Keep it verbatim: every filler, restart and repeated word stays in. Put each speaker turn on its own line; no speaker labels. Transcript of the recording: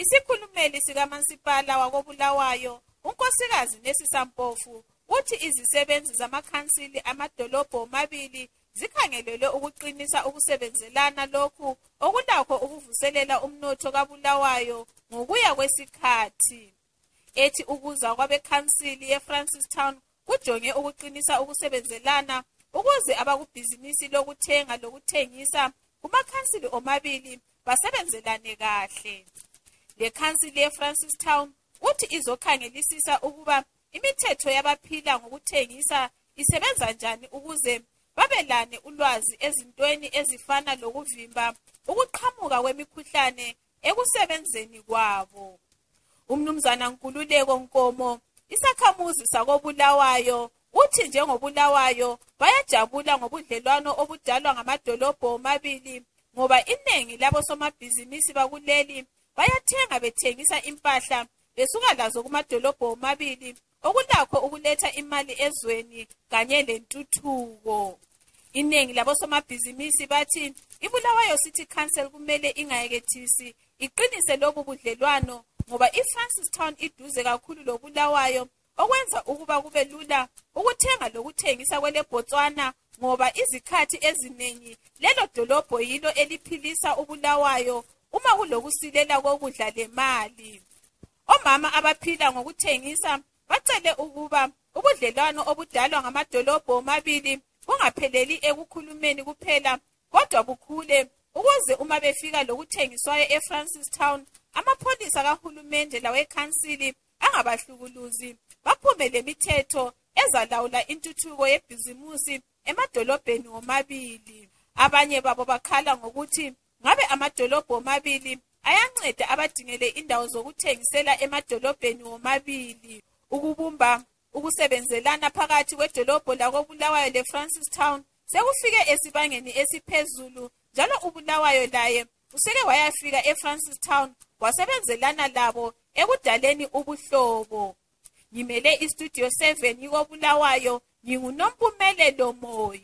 Isikhulumeli sikaMansipala wakoBulawayo, unkosikazi Nesisa Mpofu, uthi izisebenzi zamakhansili amadolobho omabili zikhangelelwe ukuqinisa ukusebenzelana lokhu okulakho ukuvuselela umnotho kaBulawayo ngokuya kwesikhathi. Ethi ukuza kwabekhansili yeFrancistown kujonge ukuqinisa ukusebenzelana ukuze abakubhizinisi lokuthenga lokuthengisa kumakhansili omabili basebenzelane kahle. Le khansili yeFrancistown uthi izokhangelisisa ukuba imithetho yabaphila ngokuthengisa isebenza njani ukuze babelane ulwazi ezintweni ezifana lokuvimba ukuqhamuka kwemikhuhlane ekusebenzeni kwabo. Umnumzana Nkululeko Nkomo, isakhamuzi sakoBulawayo, uthi njengoBulawayo bayajabula ngobudlelwano obudalwa ngamadolobho omabili ngoba iningi labo somabhizinisi bakuleli bayathenga bethengisa impahla besuka lazo kumadolobho omabili okulakho ukuletha imali ezweni kanye lentuthuko. Iningi labo somabhizinisi bathi iBulawayo City Council kumele ingayekethisi iqinise lobu budlelwano ngoba iFrancistown iduze kakhulu loBulawayo okwenza ukuba kube lula ukuthenga lokuthengisa kwele Botswana ngoba izikhathi eziningi lelo dolobho yilo eliphilisa uBulawayo uma kulokusilela kokudla lemali. Omama abaphila ngokuthengisa bacele ukuba ubudlelwano obudalwa ngamadolobho omabili kungapheleli ekukhulumeni kuphela kodwa bukhule ukuze uma befika lokuthengiswayo eFrancistown amapholisa kahulumende lawekhansili angabahlukuluzi baphume lemithetho ezalawula intuthuko yebhizimusi emadolobheni omabili. Abanye babo bakhala ngokuthi ngabe amadolobho omabili ayanceda abadingele indawo zokuthengisela emadolobheni omabili. Ukubumba ukusebenzelana phakathi kwedolobho lakoBulawayo leFrancistown sekufike esibangeni esiphezulu njalo uBulawayo laye useke wayafika eFrancistown wasebenzelana labo ekudaleni ubuhlobo. Ngimele iStudio seven koBulawayo, nginguNompumelelo Moyo.